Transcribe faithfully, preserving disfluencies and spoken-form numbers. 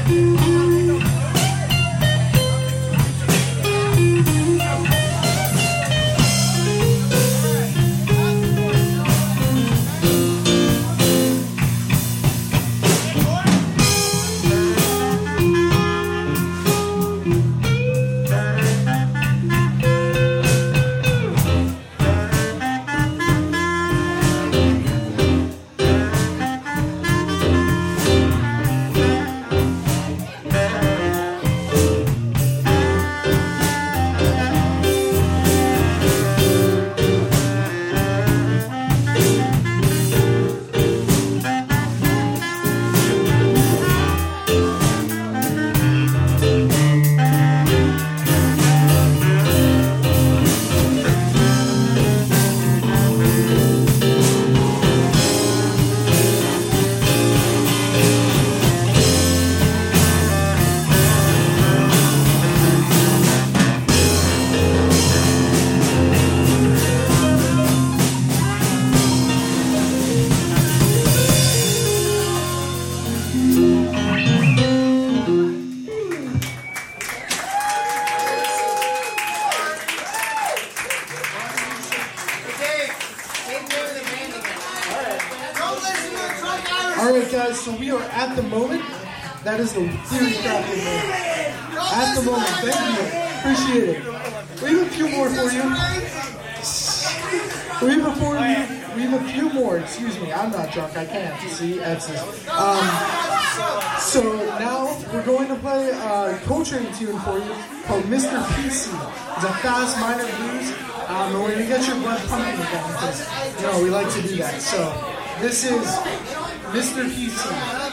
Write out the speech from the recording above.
Alright guys, so we are at the moment. That is the theory crafting moment. At the moment, thank you. Appreciate it. We have a few more for you. We have a, for you. We have a few more, excuse me. I'm not drunk, I can't. See, X's. Um, so now we're going to play a Coltrane tune for you called Mister P C. It's a fast minor blues. Um, and we're going to get your blood pumping again because, you know, we like to do that. So this is Mister P C.